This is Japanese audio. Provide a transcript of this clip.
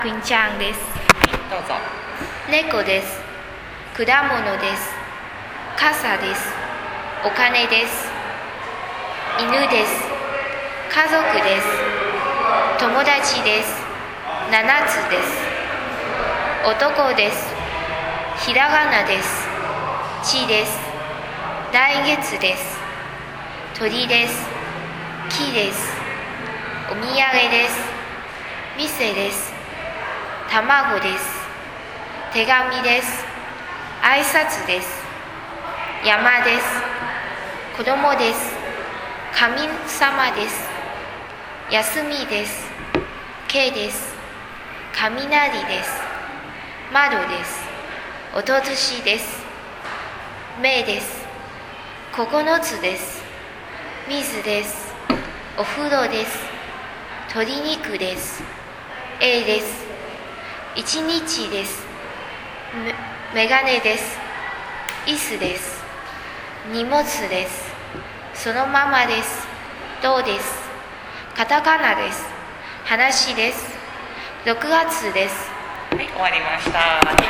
くんちゃんです。 どうぞ。 猫です。果物です。傘です。お金です。犬です。家族です。友達です。7つです。男です。ひらがなです。地です。来月です。鳥です。木です。お土産です。店です。卵です。手紙です。挨拶です。山です。子供です。神様です。休みです。K です。雷です。窓です。おとずしです。目です。9つです。水です。お風呂です。鶏肉です。A です。一日です。メガネです。椅子です。荷物です。そのままです。どうです。カタカナです。話です。6月です。 はい、終わりました。